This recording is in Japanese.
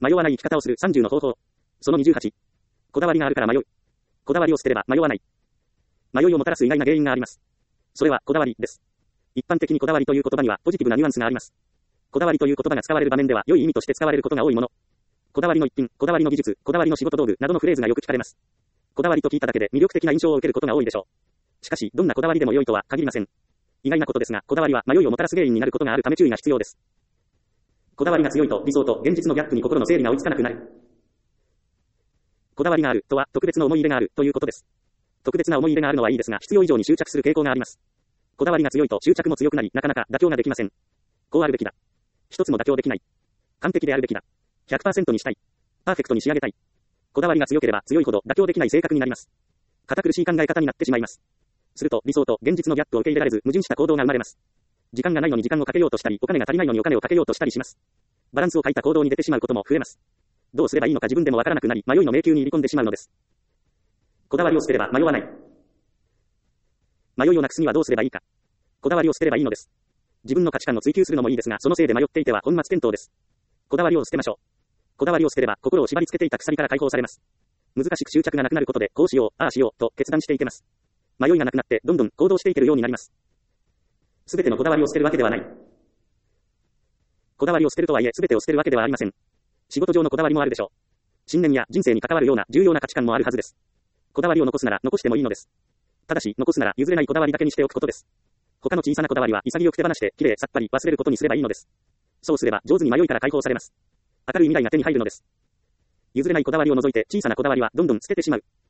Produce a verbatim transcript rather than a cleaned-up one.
迷わない生き方をするさんじゅうの方法。そのにじゅうはち。こだわりがあるから迷う。こだわりを捨てれば迷わない。迷いをもたらす意外な原因があります。それはこだわりです。一般的にこだわりという言葉にはポジティブなニュアンスがあります。こだわりという言葉が使われる場面では良い意味として使われることが多いもの。こだわりの一品、こだわりの技術、こだわりの仕事道具などのフレーズがよく聞かれます。こだわりと聞いただけで魅力的な印象を受けることが多いでしょう。しかし、どんなこだわりでも良いとは限りません。意外なことですが、こだわりは迷いをもたらす原因になることがあるため注意が必要です。こだわりが強いと理想と現実のギャップに心の整理が追いつかなくなる。こだわりがあるとは特別な思い入れがあるということです。特別な思い入れがあるのはいいですが、必要以上に執着する傾向があります。こだわりが強いと執着も強くなり、なかなか妥協ができません。こうあるべきだ。一つも妥協できない。完璧であるべきだ。ひゃくパーセント にしたい。パーフェクトに仕上げたい。こだわりが強ければ強いほど妥協できない性格になります。堅苦しい考え方になってしまいます。すると理想と現実のギャップを受け入れられず矛盾した行動が生まれます。時間がないのに時間をかけようとしたり、お金が足りないのにお金をかけようとしたりします。バランスを欠いた行動に出てしまうことも増えます。どうすればいいのか自分でもわからなくなり、迷いの迷宮に入り込んでしまうのです。こだわりを捨てれば迷わない。迷いをなくすにはどうすればいいか。こだわりを捨てればいいのです。自分の価値観を追求するのもいいですが、そのせいで迷っていては本末転倒です。こだわりを捨てましょう。こだわりを捨てれば心を縛り付けていた鎖から解放されます。難しく執着がなくなることで、こうしよう、ああしようと決断していけます。迷いがなくなってどんどん行動していけるようになります。すべてのこだわりを捨てるわけではない。こだわりを捨てるとはいえ、すべてを捨てるわけではありません。仕事上のこだわりもあるでしょう。信念や人生に関わるような重要な価値観もあるはずです。こだわりを残すなら残してもいいのです。ただし、残すなら譲れないこだわりだけにしておくことです。他の小さなこだわりは潔く手放して、きれいさっぱり忘れることにすればいいのです。そうすれば上手に迷いから解放されます。明るい未来が手に入るのです。譲れないこだわりを除いて小さなこだわりはどんどん捨ててしまう。